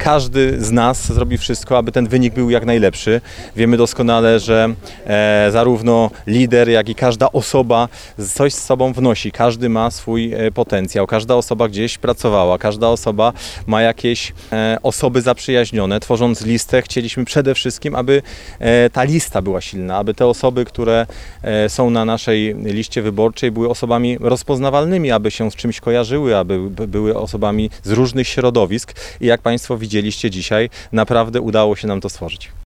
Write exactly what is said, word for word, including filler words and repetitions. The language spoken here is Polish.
każdy z nas zrobi wszystko, aby ten wynik był jak najlepszy. Wiemy doskonale, że e, zarówno lider, jak i każda osoba coś z sobą wnosi. Każdy ma swój e, potencjał, każda osoba gdzieś pracowała, każda osoba ma jakieś e, osoby zaprzyjaźnione. Tworząc listę chcieliśmy przede wszystkim, aby e, ta lista była silna, aby te osoby, które e, są na naszej liście wyborczej były osobami rozpoznawalnymi, aby się z czymś kojarzyły, aby były osobami z różnych środowisk i jak Państwo widzieliście dzisiaj, naprawdę udało się nam to stworzyć.